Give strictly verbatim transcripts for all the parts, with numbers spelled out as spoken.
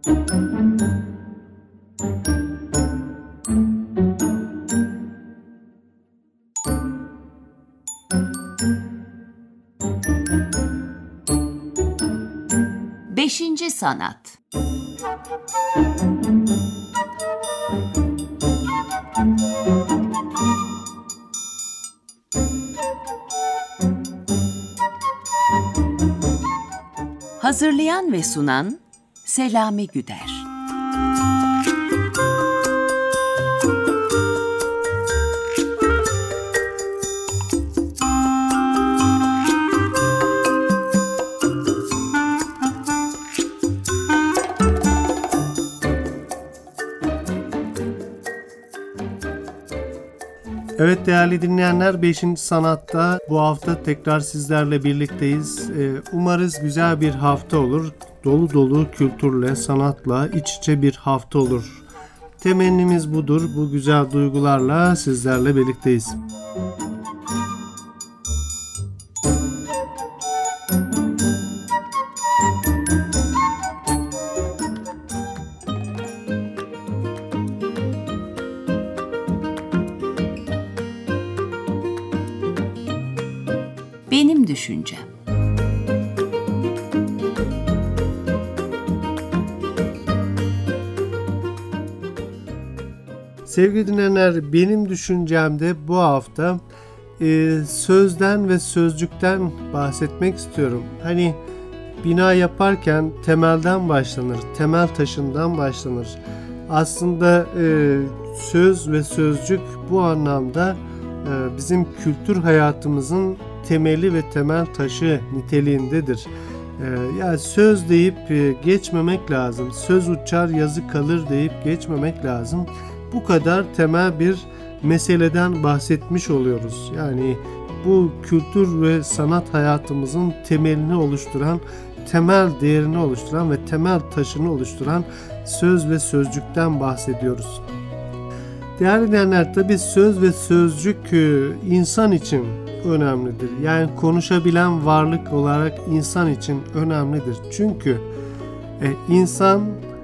Beşinci sanat. Hazırlayan ve sunan Selami Güder. Evet değerli dinleyenler, beşinci Sanat'ta bu hafta tekrar sizlerle birlikteyiz. Umarız güzel bir hafta olur. Dolu dolu kültürle, sanatla iç içe bir hafta olur. Temennimiz budur. Bu güzel duygularla sizlerle birlikteyiz. Benim düşüncem. Sevgili dinleyenler, benim düşüncemde bu hafta e, sözden ve sözcükten bahsetmek istiyorum. Hani bina yaparken temelden başlanır, temel taşından başlanır. Aslında e, söz ve sözcük bu anlamda e, bizim kültür hayatımızın temeli ve temel taşı niteliğindedir. Ee, yani söz deyip e, geçmemek lazım. Söz uçar yazı kalır deyip geçmemek lazım. Bu kadar temel bir meseleden bahsetmiş oluyoruz. Yani bu kültür ve sanat hayatımızın temelini oluşturan, temel değerini oluşturan ve temel taşını oluşturan söz ve sözcükten bahsediyoruz. Değerli dinleyenler, tabii söz ve sözcük insan için önemlidir. Yani konuşabilen varlık olarak insan için önemlidir. Çünkü e, insan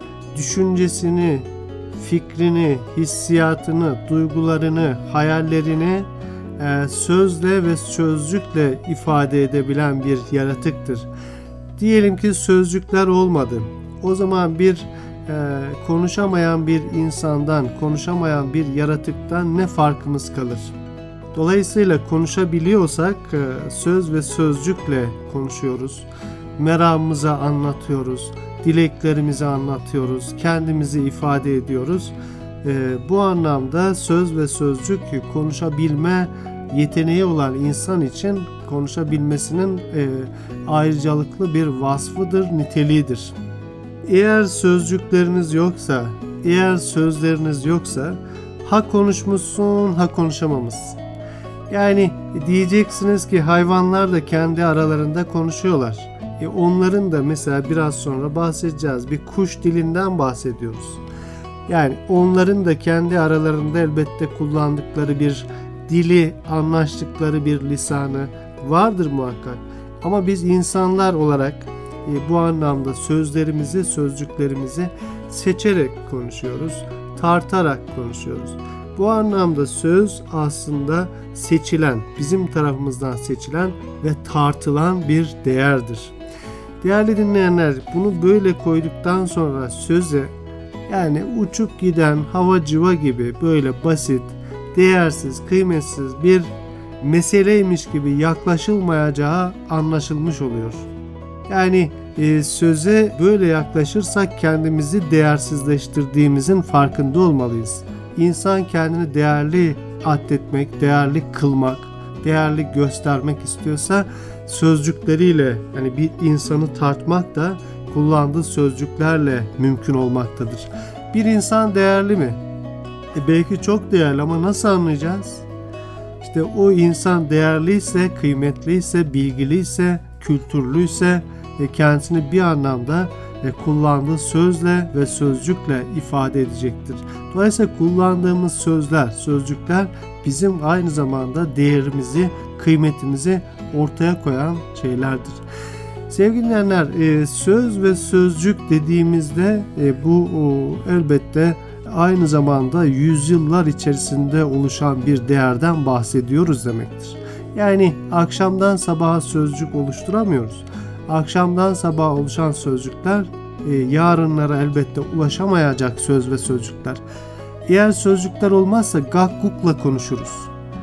düşüncesini, fikrini, hissiyatını, duygularını, hayallerini e, sözle ve sözcükle ifade edebilen bir yaratıktır. Diyelim ki sözcükler olmadı. O zaman bir e, konuşamayan bir insandan, konuşamayan bir yaratıktan ne farkımız kalır? Dolayısıyla konuşabiliyorsak söz ve sözcükle konuşuyoruz. Meramımızı anlatıyoruz, dileklerimizi anlatıyoruz, kendimizi ifade ediyoruz. Bu anlamda söz ve sözcük konuşabilme yeteneği olan insan için konuşabilmesinin ayrıcalıklı bir vasfıdır, niteliğidir. Eğer sözcükleriniz yoksa, eğer sözleriniz yoksa ha konuşmuşsun ha konuşamamışsın. Yani diyeceksiniz ki hayvanlar da kendi aralarında konuşuyorlar. E onların da mesela biraz sonra bahsedeceğiz. Bir kuş dilinden bahsediyoruz. Yani onların da kendi aralarında elbette kullandıkları bir dili, anlaştıkları bir lisanı vardır muhakkak. Ama biz insanlar olarak e, bu anlamda sözlerimizi, sözcüklerimizi seçerek konuşuyoruz, tartarak konuşuyoruz. Bu anlamda söz aslında seçilen, bizim tarafımızdan seçilen ve tartılan bir değerdir. Değerli dinleyenler, bunu böyle koyduktan sonra söze, yani uçup giden hava civa gibi böyle basit, değersiz, kıymetsiz bir meseleymiş gibi yaklaşılmayacağı anlaşılmış oluyor. Yani e, söze böyle yaklaşırsak kendimizi değersizleştirdiğimizin farkında olmalıyız. İnsan kendini değerli addetmek, değerli kılmak, değerli göstermek istiyorsa sözcükleriyle, yani bir insanı tartmak da kullandığı sözcüklerle mümkün olmaktadır. Bir insan değerli mi? E belki çok değerli ama nasıl anlayacağız? İşte o insan değerliyse, kıymetliyse, bilgiliyse, kültürlüyse kendisini bir anlamda kullandığı sözle ve sözcükle ifade edecektir. Dolayısıyla kullandığımız sözler, sözcükler bizim aynı zamanda değerimizi, kıymetimizi ortaya koyan şeylerdir. Sevgili dinleyenler, e, söz ve sözcük dediğimizde e, bu o, elbette aynı zamanda yüzyıllar içerisinde oluşan bir değerden bahsediyoruz demektir. Yani akşamdan sabaha sözcük oluşturamıyoruz. Akşamdan sabaha oluşan sözcükler e, yarınlara elbette ulaşamayacak söz ve sözcükler. Eğer sözcükler olmazsa gakkukla konuşuruz.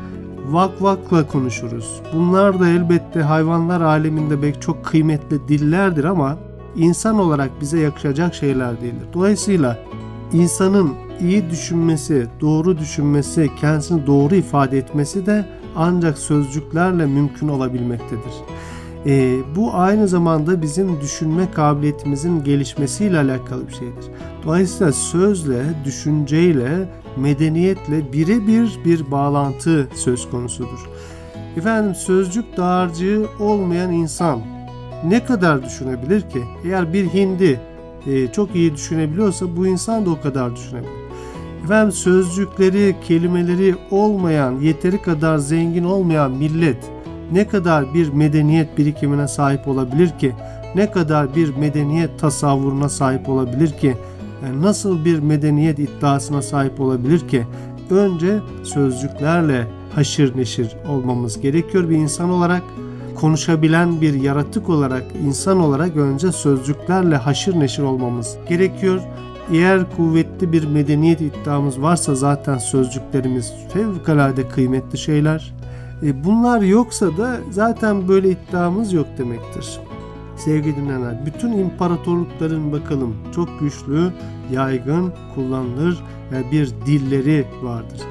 Vak vakla konuşuruz. Bunlar da elbette hayvanlar aleminde belki çok kıymetli dillerdir ama insan olarak bize yakışacak şeyler değildir. Dolayısıyla insanın iyi düşünmesi, doğru düşünmesi, kendisini doğru ifade etmesi de ancak sözcüklerle mümkün olabilmektedir. E, bu aynı zamanda bizim düşünme kabiliyetimizin gelişmesiyle alakalı bir şeydir. Dolayısıyla sözle, düşünceyle, medeniyetle birebir bir bağlantı söz konusudur. Efendim, sözcük dağarcığı olmayan insan ne kadar düşünebilir ki? Eğer bir Hindi e, çok iyi düşünebiliyorsa bu insan da o kadar düşünebilir. Efendim, sözcükleri, kelimeleri olmayan, yeteri kadar zengin olmayan millet ne kadar bir medeniyet birikimine sahip olabilir ki? Ne kadar bir medeniyet tasavvuruna sahip olabilir ki? Yani nasıl bir medeniyet iddiasına sahip olabilir ki? Önce sözcüklerle haşır neşir olmamız gerekiyor bir insan olarak. Konuşabilen bir yaratık olarak, insan olarak önce sözcüklerle haşır neşir olmamız gerekiyor. Eğer kuvvetli bir medeniyet iddiamız varsa zaten sözcüklerimiz fevkalade kıymetli şeyler. E bunlar yoksa da zaten böyle iddiamız yok demektir. Sevgili dinleyenler, bütün imparatorlukların bakalım çok güçlü, yaygın, kullanılır bir dilleri vardır.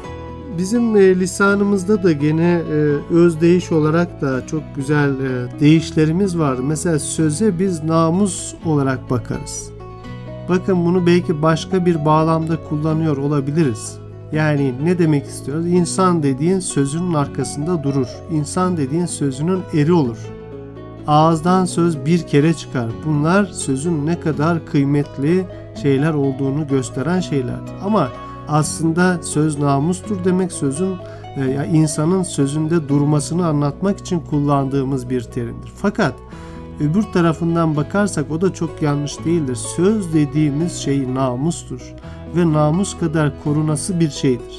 Bizim e, lisanımızda da gene e, özdeyiş olarak da çok güzel e, deyişlerimiz var. Mesela söze biz namus olarak bakarız. Bakın, bunu belki başka bir bağlamda kullanıyor olabiliriz. Yani ne demek istiyoruz? İnsan dediğin sözünün arkasında durur. İnsan dediğin sözünün eri olur. Ağızdan söz bir kere çıkar. Bunlar sözün ne kadar kıymetli şeyler olduğunu gösteren şeylerdir. Ama aslında söz namustur demek, sözün e, ya insanın sözünde durmasını anlatmak için kullandığımız bir terimdir. Fakat öbür tarafından bakarsak o da çok yanlış değildir. Söz dediğimiz şey namustur ve namus kadar korunası bir şeydir.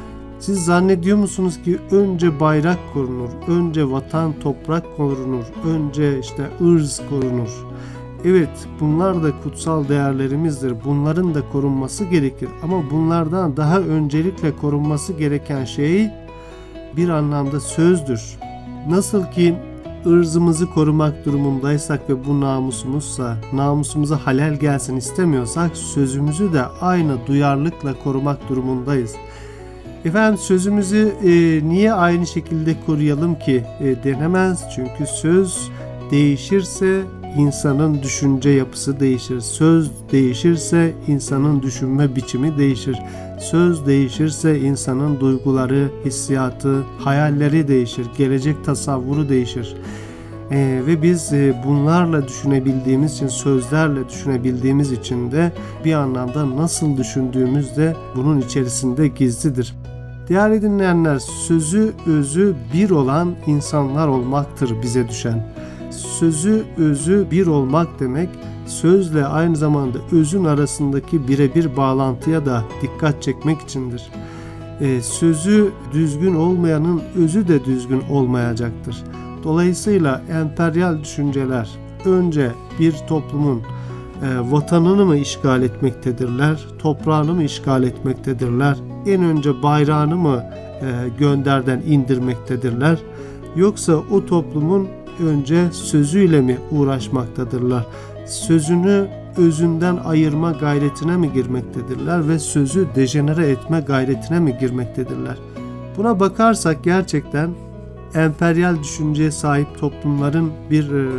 Siz zannediyor musunuz ki önce bayrak korunur, önce vatan toprak korunur, önce işte ırz korunur? Evet, bunlar da kutsal değerlerimizdir. Bunların da korunması gerekir. Ama bunlardan daha öncelikle korunması gereken şey bir anlamda sözdür. Nasıl ki ırzımızı korumak durumundaysak ve bu namusumuzsa, namusumuza halel gelsin istemiyorsak sözümüzü de aynı duyarlılıkla korumak durumundayız. Efendim, sözümüzü e, niye aynı şekilde koruyalım ki e, denemez? Çünkü söz değişirse insanın düşünce yapısı değişir. Söz değişirse insanın düşünme biçimi değişir. Söz değişirse insanın duyguları, hissiyatı, hayalleri değişir. Gelecek tasavvuru değişir. Ee, ve biz e, bunlarla düşünebildiğimiz için, sözlerle düşünebildiğimiz için de bir anlamda nasıl düşündüğümüz de bunun içerisinde gizlidir. Değerli dinleyenler, sözü özü bir olan insanlar olmaktır bize düşen. Sözü özü bir olmak demek, sözle aynı zamanda özün arasındaki birebir bağlantıya da dikkat çekmek içindir. Ee, sözü düzgün olmayanın özü de düzgün olmayacaktır. Dolayısıyla emperyal düşünceler önce bir toplumun e, vatanını mı işgal etmektedirler, toprağını mı işgal etmektedirler, en önce bayrağını mı e, gönderden indirmektedirler, yoksa o toplumun önce sözüyle mi uğraşmaktadırlar? Sözünü özünden ayırma gayretine mi girmektedirler ve sözü dejenere etme gayretine mi girmektedirler? Buna bakarsak gerçekten emperyal düşünceye sahip toplumların bir e,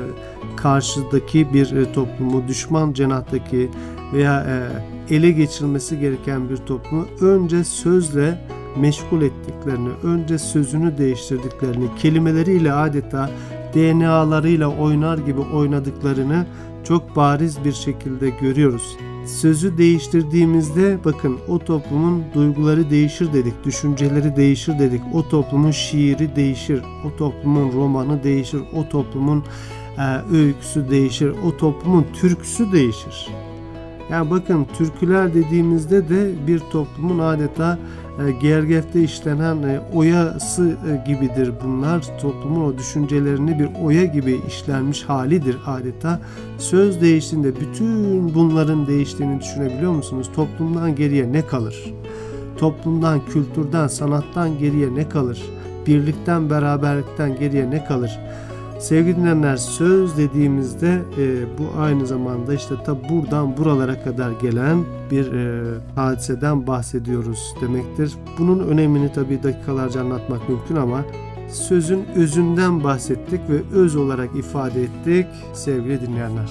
karşıdaki bir e, toplumu, düşman cenahtaki veya e, ele geçirilmesi gereken bir toplumu önce sözle meşgul ettiklerini, önce sözünü değiştirdiklerini, kelimeleriyle adeta D N A'larıyla oynar gibi oynadıklarını çok bariz bir şekilde görüyoruz. Sözü değiştirdiğimizde bakın o toplumun duyguları değişir dedik, düşünceleri değişir dedik, o toplumun şiiri değişir, o toplumun romanı değişir, o toplumun e, öyküsü değişir, o toplumun türküsü değişir. Yani bakın, türküler dediğimizde de bir toplumun adeta e, gergefte işlenen e, oyası e, gibidir bunlar. Toplumun o düşüncelerini bir oya gibi işlenmiş halidir adeta. Söz değiştiğinde bütün bunların değiştiğini düşünebiliyor musunuz? Toplumdan geriye ne kalır? Toplumdan, kültürden, sanattan geriye ne kalır? Birlikten, beraberlikten geriye ne kalır? Sevgili dinleyenler, söz dediğimizde e, bu aynı zamanda işte ta buradan buralara kadar gelen bir e, hadiseden bahsediyoruz demektir. Bunun önemini tabii dakikalarca anlatmak mümkün ama sözün özünden bahsettik ve öz olarak ifade ettik sevgili dinleyenler.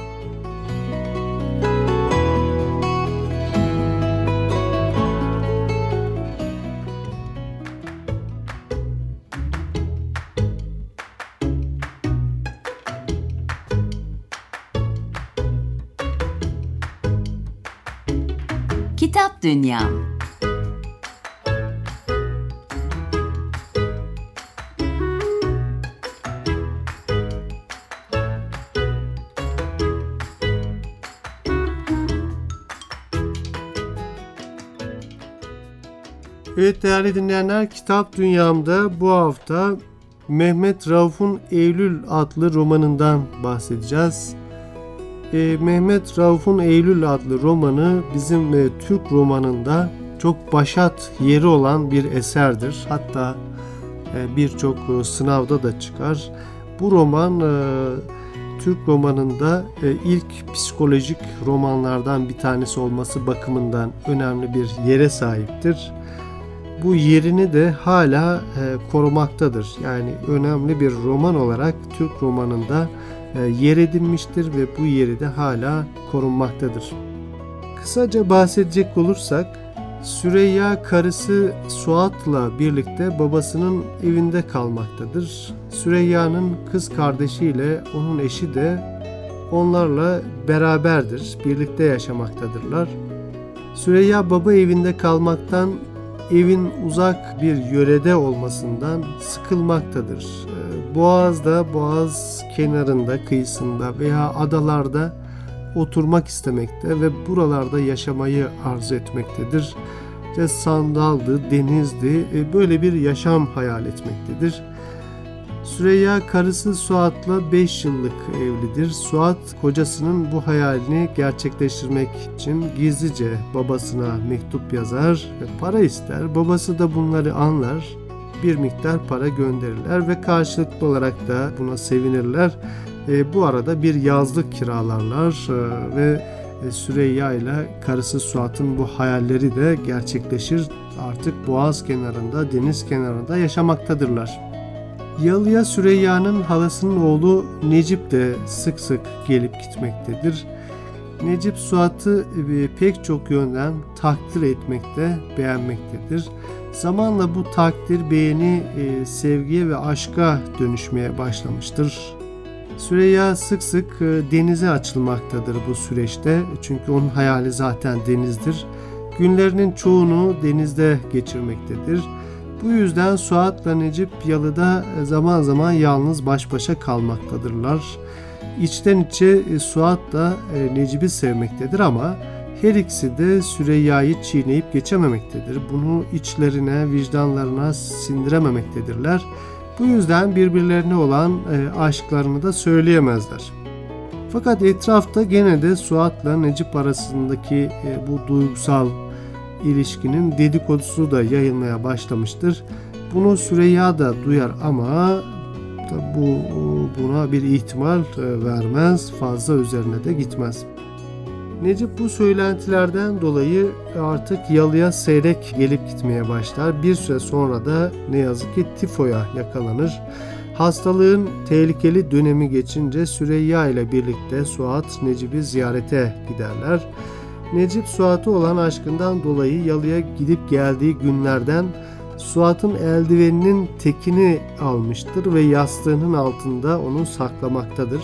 Kitap Dünyam. Evet değerli dinleyenler, Kitap Dünyam'da bu hafta Mehmet Rauf'un Eylül adlı romanından bahsedeceğiz. E, Mehmet Rauf'un Eylül adlı romanı bizim e, Türk romanında çok başat yeri olan bir eserdir. Hatta e, birçok e, sınavda da çıkar. Bu roman e, Türk romanında e, ilk psikolojik romanlardan bir tanesi olması bakımından önemli bir yere sahiptir. Bu yerini de hala e, korumaktadır. Yani önemli bir roman olarak Türk romanında yer edinmiştir ve bu yeri de hala korunmaktadır. Kısaca bahsedecek olursak, Süreyya karısı Suat'la birlikte babasının evinde kalmaktadır. Süreyya'nın kız kardeşiyle onun eşi de onlarla beraberdir, birlikte yaşamaktadırlar. Süreyya baba evinde kalmaktan, evin uzak bir yörede olmasından sıkılmaktadır. Boğaz'da, Boğaz kenarında, kıyısında veya adalarda oturmak istemekte ve buralarda yaşamayı arzu etmektedir. İşte sandaldı, denizdi, böyle bir yaşam hayal etmektedir. Süreyya karısı Suat'la beş yıllık evlidir. Suat kocasının bu hayalini gerçekleştirmek için gizlice babasına mektup yazar ve para ister. Babası da bunları anlar. Bir miktar para gönderirler ve karşılıklı olarak da buna sevinirler. E, bu arada bir yazlık kiralarlar e, ve e, Süreyya ile karısı Suat'ın bu hayalleri de gerçekleşir. Artık boğaz kenarında, deniz kenarında yaşamaktadırlar. Yalıya Süreyya'nın halasının oğlu Necip de sık sık gelip gitmektedir. Necip Suat'ı e, pek çok yönden takdir etmekte, beğenmektedir. Zamanla bu takdir, beğeni, e, sevgiye ve aşka dönüşmeye başlamıştır. Süreyya sık sık e, denize açılmaktadır bu süreçte. Çünkü onun hayali zaten denizdir. Günlerinin çoğunu denizde geçirmektedir. Bu yüzden Suat'la Necip yalıda zaman zaman yalnız baş başa kalmaktadırlar. İçten içe e, Suat da e, Necip'i sevmektedir ama her ikisi de Süreyya'yı çiğneyip geçememektedir. Bunu içlerine, vicdanlarına sindirememektedirler. Bu yüzden birbirlerine olan e, aşklarını da söyleyemezler. Fakat etrafta gene de Suat'la Necip arasındaki e, bu duygusal ilişkinin dedikodusu da yayılmaya başlamıştır. Bunu Süreyya da duyar ama bu buna bir ihtimal vermez, fazla üzerine de gitmez. Necip bu söylentilerden dolayı artık yalıya seyrek gelip gitmeye başlar. Bir süre sonra da ne yazık ki tifoya yakalanır. Hastalığın tehlikeli dönemi geçince Süreyya ile birlikte Suat Necip'i ziyarete giderler. Necip Suat'a olan aşkından dolayı yalıya gidip geldiği günlerden Suat'ın eldiveninin tekini almıştır ve yastığının altında onu saklamaktadır.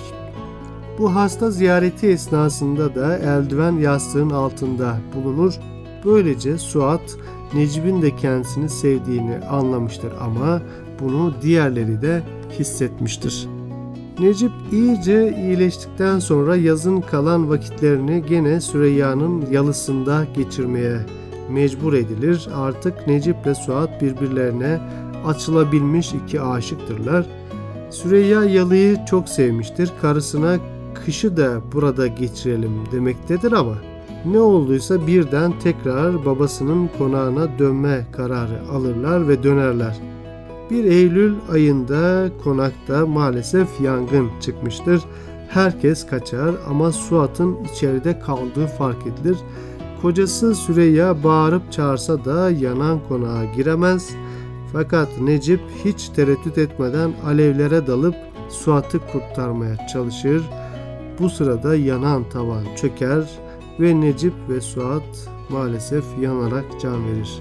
Bu hasta ziyareti esnasında da eldiven yastığın altında bulunur. Böylece Suat Necip'in de kendisini sevdiğini anlamıştır ama bunu diğerleri de hissetmiştir. Necip iyice iyileştikten sonra yazın kalan vakitlerini gene Süreyya'nın yalısında geçirmeye mecbur edilir. Artık Necip ile Suat birbirlerine açılabilmiş iki aşıktırlar. Süreyya yalıyı çok sevmiştir. Karısına kışı da burada geçirelim demektedir ama ne olduysa birden tekrar babasının konağına dönme kararı alırlar ve dönerler. bir Eylül ayında konakta maalesef yangın çıkmıştır. Herkes kaçar ama Suat'ın içeride kaldığı fark edilir. Kocası Süreyya bağırıp çağırsa da yanan konağa giremez. Fakat Necip hiç tereddüt etmeden alevlere dalıp Suat'ı kurtarmaya çalışır. Bu sırada yanan tavan çöker ve Necip ve Suat maalesef yanarak can verir.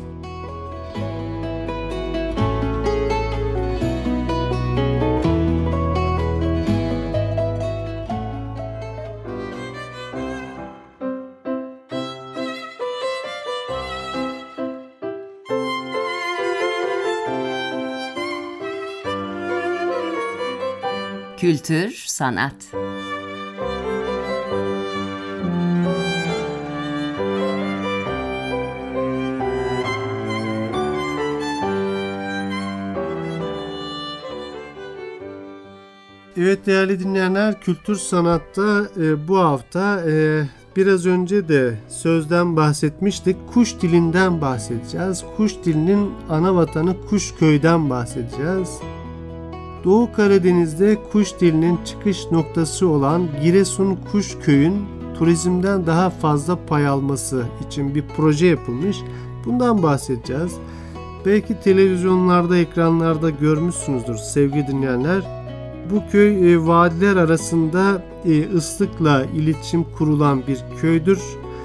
Kültür, sanat. Evet değerli dinleyenler, Kültür Sanat'ta e, bu hafta e, biraz önce de sözden bahsetmiştik. Kuş dilinden bahsedeceğiz. Kuş dilinin ana vatanı Kuşköy'den bahsedeceğiz. Doğu Karadeniz'de kuş dilinin çıkış noktası olan Giresun Kuşköy'ün turizmden daha fazla pay alması için bir proje yapılmış. Bundan bahsedeceğiz. Belki televizyonlarda, ekranlarda görmüşsünüzdür sevgili dinleyenler. Bu köy e, vadiler arasında e, ıslıkla iletişim kurulan bir köydür.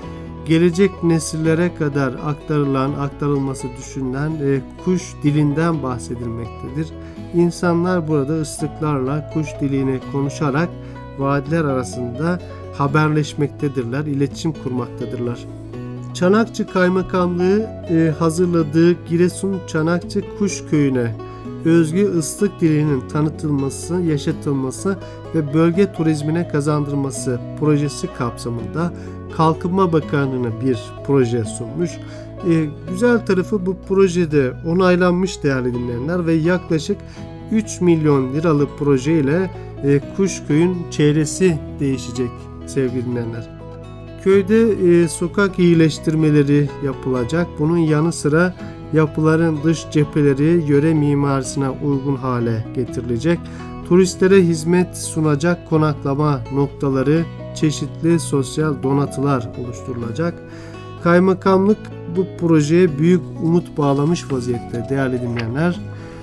Gelecek nesillere kadar aktarılan, aktarılması düşünülen e, kuş dilinden bahsedilmektedir. İnsanlar burada ıslıklarla kuş dilini konuşarak vadiler arasında haberleşmektedirler, iletişim kurmaktadırlar. Çanakçı Kaymakamlığı e, hazırladığı Giresun Çanakçı Kuşköyü'ne özgü ıslık dilinin tanıtılması, yaşatılması ve bölge turizmine kazandırılması projesi kapsamında Kalkınma Bakanlığı'na bir proje sunmuş. Ee, güzel tarafı bu projede onaylanmış değerli dinleyenler ve yaklaşık üç milyon liralık projeyle e, Kuşköy'ün çehresi değişecek sevgili dinleyenler. Köyde e, sokak iyileştirmeleri yapılacak. Bunun yanı sıra yapıların dış cepheleri yöre mimarisine uygun hale getirilecek. Turistlere hizmet sunacak konaklama noktaları, çeşitli sosyal donatılar oluşturulacak. Kaymakamlık bu projeye büyük umut bağlamış vaziyette değerli dinleyenler.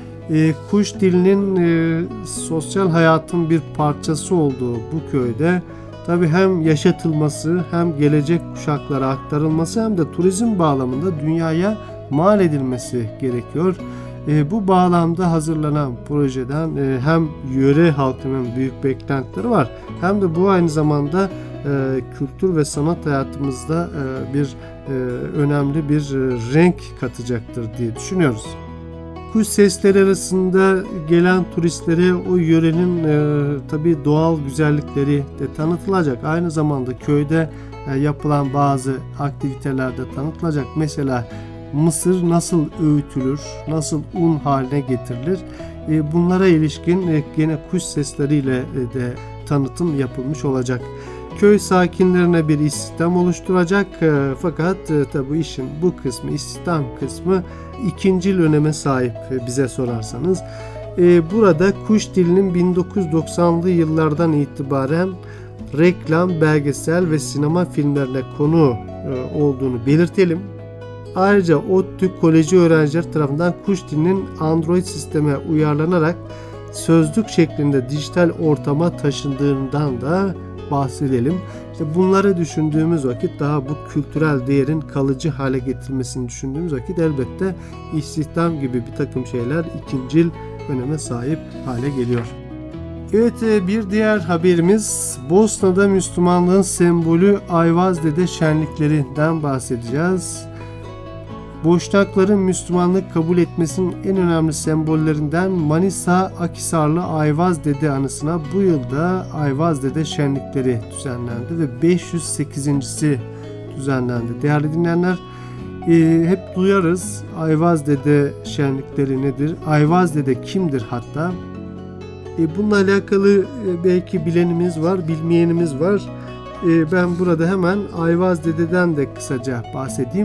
E, kuş dilinin e, sosyal hayatın bir parçası olduğu bu köyde tabii hem yaşatılması hem gelecek kuşaklara aktarılması hem de turizm bağlamında dünyaya mal edilmesi gerekiyor. E, bu bağlamda hazırlanan projeden e, hem yöre halkının büyük beklentileri var hem de bu aynı zamanda e, kültür ve sanat hayatımızda e, bir e, önemli bir e, renk katacaktır diye düşünüyoruz. Kuş sesleri arasında gelen turistlere o yörenin e, tabii doğal güzellikleri de tanıtılacak. Aynı zamanda köyde e, yapılan bazı aktivitelerde tanıtılacak. Mesela mısır nasıl öğütülür, nasıl un haline getirilir? E, bunlara ilişkin e, gene kuş sesleriyle e, de tanıtım yapılmış olacak. Köy sakinlerine bir istihdam oluşturacak e, fakat e, tabi bu işin bu kısmı, istihdam kısmı ikincil öneme sahip e, bize sorarsanız. E, burada kuş dilinin bin dokuz yüz doksanlı yıllardan itibaren reklam, belgesel ve sinema filmlerine konu e, olduğunu belirtelim. Ayrıca ODTÜ Koleji öğrenciler tarafından kuş dilinin Android sisteme uyarlanarak sözlük şeklinde dijital ortama taşındığından da bahsedelim. İşte bunları düşündüğümüz vakit, daha bu kültürel değerin kalıcı hale getirilmesini düşündüğümüz vakit elbette istihdam gibi bir takım şeyler ikincil öneme sahip hale geliyor. Evet, bir diğer haberimiz Bosna'da Müslümanlığın sembolü Ayvazdede şenliklerinden bahsedeceğiz. Boşnakların Müslümanlık kabul etmesinin en önemli sembollerinden Manisa Akhisarlı Ayvazdede anısına bu yılda Ayvazdede şenlikleri düzenlendi ve beş yüz sekizincisi düzenlendi. Değerli dinleyenler, e, hep duyarız Ayvazdede şenlikleri nedir? Ayvazdede kimdir hatta? E, bununla alakalı e, belki bilenimiz var, bilmeyenimiz var. E, ben burada hemen Ayvazdede'den de kısaca bahsedeyim.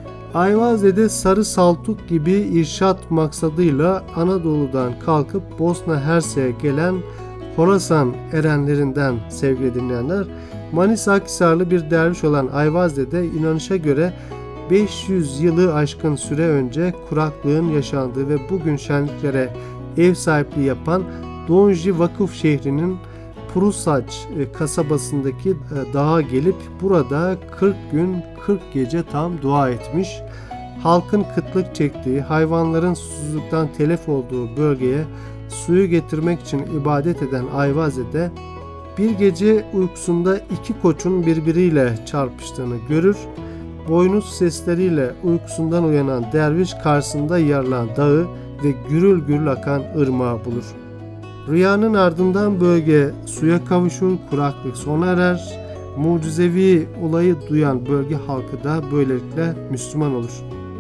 Ayvazdede Sarı Saltuk gibi irşat maksadıyla Anadolu'dan kalkıp Bosna Hersek'e gelen Horasan erenlerinden sevgili dinleyenler. Manisa Akhisarlı bir derviş olan Ayvazdede inanışa göre beş yüz yılı aşkın süre önce kuraklığın yaşandığı ve bugün şenliklere ev sahipliği yapan Donji Vakıf şehrinin Purusaç kasabasındaki dağa gelip burada kırk gün kırk gece tam dua etmiş. Halkın kıtlık çektiği, hayvanların susuzluktan telef olduğu bölgeye suyu getirmek için ibadet eden Ayvazdede bir gece uykusunda iki koçun birbiriyle çarpıştığını görür. Boynuz sesleriyle uykusundan uyanan derviş karşısında yarılan dağı ve gürül gürül akan ırmağı bulur. Rüyanın ardından bölge suya kavuşur, kuraklık sona erer. Mucizevi olayı duyan bölge halkı da böylelikle Müslüman olur.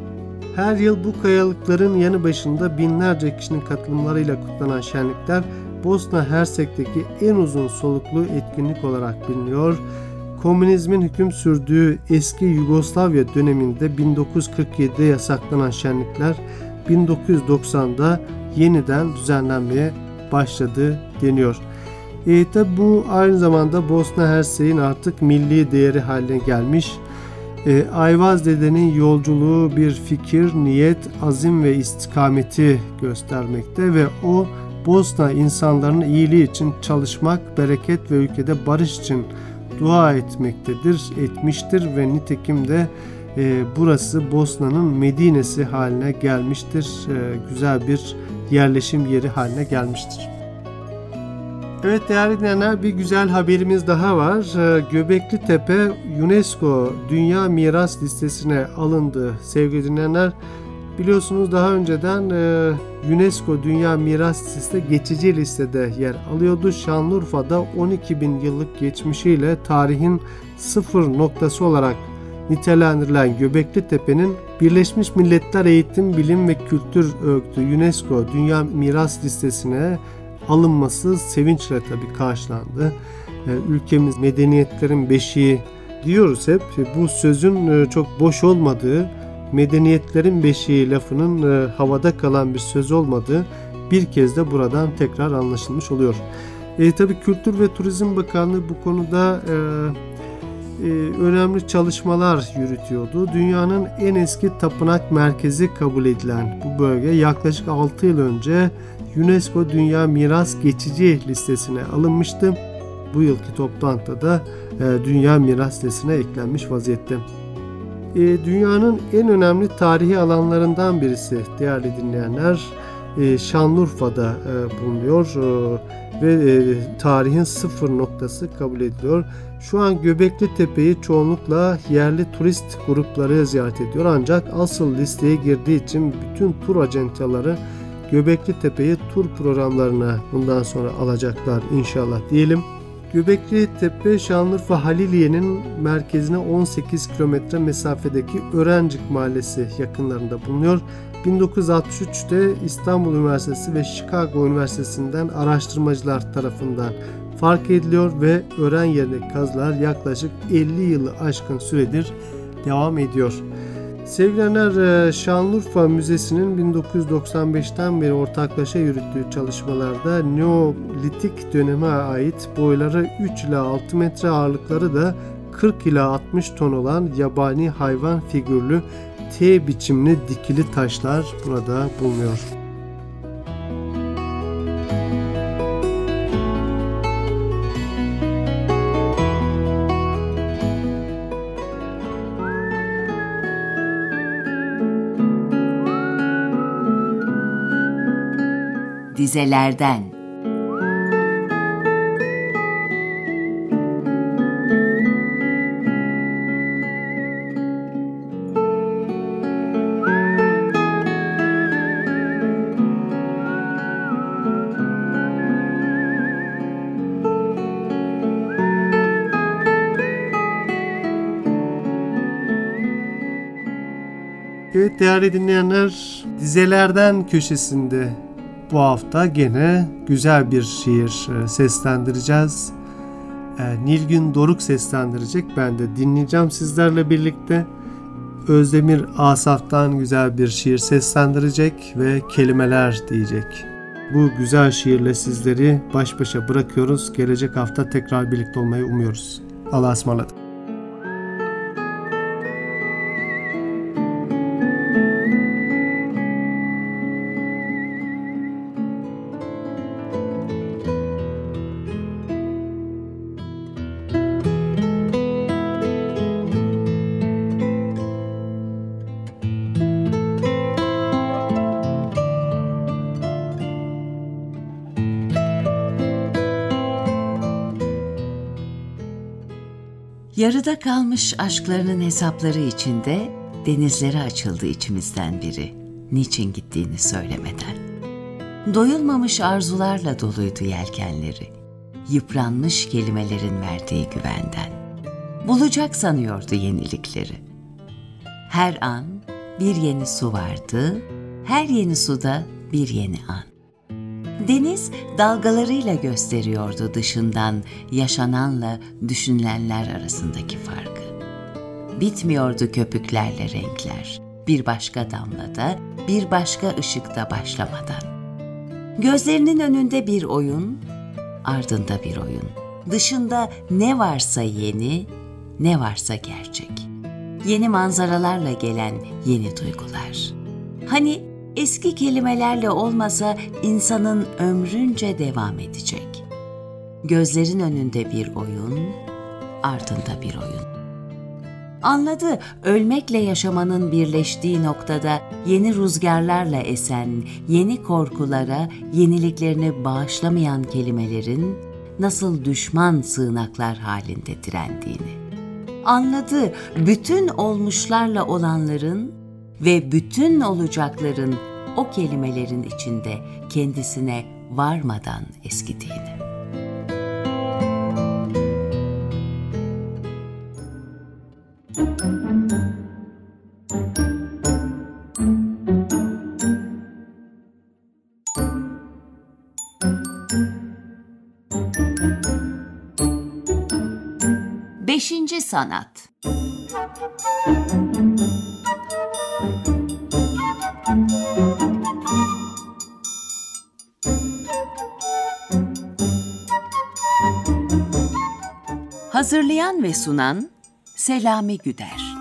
Her yıl bu kayalıkların yanı başında binlerce kişinin katılımlarıyla kutlanan şenlikler Bosna Hersek'teki en uzun soluklu etkinlik olarak biliniyor. Komünizmin hüküm sürdüğü eski Yugoslavya döneminde bin dokuz yüz kırk yedide yasaklanan şenlikler bin dokuz yüz doksanda yeniden düzenlenmeye başladı deniyor. E, tabi bu aynı zamanda Bosna Hersek'in artık milli değeri haline gelmiş. E, Ayvazdede'nin yolculuğu bir fikir, niyet, azim ve istikameti göstermekte ve o Bosna insanların iyiliği için çalışmak, bereket ve ülkede barış için dua etmektedir, etmiştir ve nitekim de e, burası Bosna'nın Medine'si haline gelmiştir. E, güzel bir yerleşim yeri haline gelmiştir. Evet değerli dinleyenler, bir güzel haberimiz daha var. Göbekli Tepe UNESCO Dünya Miras Listesi'ne alındı sevgili dinleyenler. Biliyorsunuz daha önceden UNESCO Dünya Miras Listesi'nde geçici listede yer alıyordu. Şanlıurfa'da on iki bin yıllık geçmişiyle tarihin sıfır noktası olarak nitelendirilen Göbekli Tepe'nin Birleşmiş Milletler Eğitim, Bilim ve Kültür Örgütü UNESCO Dünya Miras Listesi'ne alınması sevinçle tabii karşılandı. Ülkemiz medeniyetlerin beşiği diyoruz hep. Bu sözün çok boş olmadığı, medeniyetlerin beşiği lafının havada kalan bir söz olmadığı bir kez de buradan tekrar anlaşılmış oluyor. E, tabii Kültür ve Turizm Bakanlığı bu konuda e, e, önemli çalışmalar yürütüyordu. Dünyanın en eski tapınak merkezi kabul edilen bu bölge yaklaşık altı yıl önce UNESCO Dünya Miras Geçici Listesi'ne alınmıştı. Bu yılki toplantıda da e, Dünya Miras Listesi'ne eklenmiş vaziyette. E, dünyanın en önemli tarihi alanlarından birisi değerli dinleyenler e, Şanlıurfa'da e, bulunuyor e, ve e, tarihin sıfır noktası kabul ediliyor. Şu an Göbekli Tepe'yi çoğunlukla yerli turist grupları ziyaret ediyor. Ancak asıl listeye girdiği için bütün tur acenteleri Göbekli Tepe'yi tur programlarına bundan sonra alacaklar inşallah diyelim. Göbekli Tepe Şanlıurfa Haliliye'nin merkezine on sekiz kilometre mesafedeki Örencik Mahallesi yakınlarında bulunuyor. bin dokuz yüz altmış üçte İstanbul Üniversitesi ve Chicago Üniversitesi'nden araştırmacılar tarafından fark ediliyor ve öğren yerine kazılar yaklaşık elli yılı aşkın süredir devam ediyor. Sevgilenler, Şanlıurfa Müzesi'nin bin dokuz yüz doksan beşten beri ortaklaşa yürüttüğü çalışmalarda Neolitik döneme ait boyları üç ila altı metre, ağırlıkları da kırk ila altmış ton olan yabani hayvan figürlü T biçimli dikili taşlar burada bulunuyor. Dizelerden. Evet değerli dinleyenler, dizelerden köşesinde bu hafta gene güzel bir şiir seslendireceğiz. Nilgün Doruk seslendirecek, ben de dinleyeceğim sizlerle birlikte. Özdemir Asaf'tan güzel bir şiir seslendirecek ve kelimeler diyecek. Bu güzel şiirle sizleri baş başa bırakıyoruz. Gelecek hafta tekrar birlikte olmayı umuyoruz. Allah'a ısmarladık. Yarıda kalmış aşklarının hesapları içinde denizlere açıldı içimizden biri, niçin gittiğini söylemeden. Doyulmamış arzularla doluydu yelkenleri, yıpranmış kelimelerin verdiği güvenden. Bulacak sanıyordu yenilikleri. Her an bir yeni su vardı, her yeni suda bir yeni an. Deniz dalgalarıyla gösteriyordu dışından yaşananla düşünülenler arasındaki farkı. Bitmiyordu köpüklerle renkler, bir başka damlada, bir başka ışıkta başlamadan. Gözlerinin önünde bir oyun, ardında bir oyun. Dışında ne varsa yeni, ne varsa gerçek. Yeni manzaralarla gelen yeni duygular. Hani eski kelimelerle olmasa insanın ömrünce devam edecek. Gözlerin önünde bir oyun, ardında bir oyun. Anladı, ölmekle yaşamanın birleştiği noktada yeni rüzgarlarla esen, yeni korkulara, yeniliklerini bağışlamayan kelimelerin nasıl düşman sığınaklar halinde direndiğini. Anladı, bütün olmuşlarla olanların ve bütün olacakların o kelimelerin içinde kendisine varmadan eskitiğini. Beşinci sanat. Hazırlayan ve sunan Selami Güder.